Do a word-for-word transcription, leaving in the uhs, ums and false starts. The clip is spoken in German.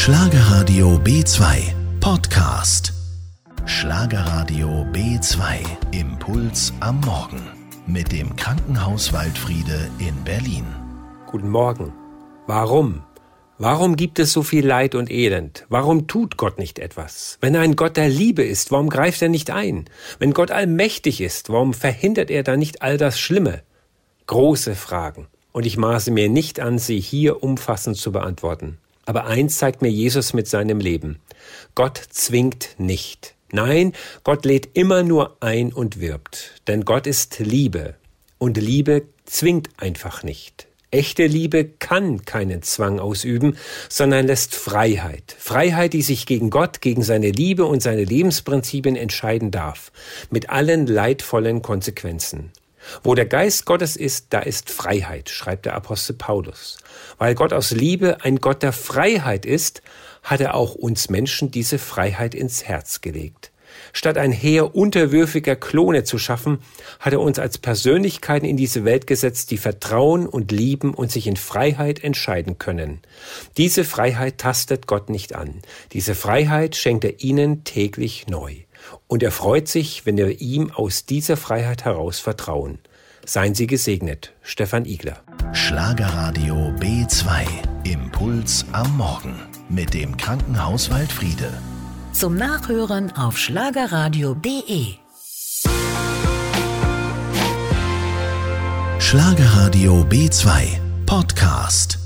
Schlagerradio B zwei Podcast. Schlagerradio B zwei Impuls am Morgen mit dem Krankenhaus Waldfriede in Berlin. Guten Morgen. Warum? Warum gibt es so viel Leid und Elend? Warum tut Gott nicht etwas? Wenn er ein Gott der Liebe ist, warum greift er nicht ein? Wenn Gott allmächtig ist, warum verhindert er dann nicht all das Schlimme? Große Fragen. Und ich maße mir nicht an, sie hier umfassend zu beantworten. Aber eins zeigt mir Jesus mit seinem Leben. Gott zwingt nicht. Nein, Gott lädt immer nur ein und wirbt. Denn Gott ist Liebe. Und Liebe zwingt einfach nicht. Echte Liebe kann keinen Zwang ausüben, sondern lässt Freiheit. Freiheit, die sich gegen Gott, gegen seine Liebe und seine Lebensprinzipien entscheiden darf. Mit allen leidvollen Konsequenzen. Wo der Geist Gottes ist, da ist Freiheit, schreibt der Apostel Paulus. Weil Gott aus Liebe ein Gott der Freiheit ist, hat er auch uns Menschen diese Freiheit ins Herz gelegt. Statt ein Heer unterwürfiger Klone zu schaffen, hat er uns als Persönlichkeiten in diese Welt gesetzt, die vertrauen und lieben und sich in Freiheit entscheiden können. Diese Freiheit tastet Gott nicht an. Diese Freiheit schenkt er ihnen täglich neu. Und er freut sich, wenn wir ihm aus dieser Freiheit heraus vertrauen. Seien Sie gesegnet, Stefan Igler. Schlagerradio B zwei Impuls am Morgen mit dem Krankenhaus Waldfriede. Zum Nachhören auf schlagerradio punkt de. Schlagerradio B zwei Podcast.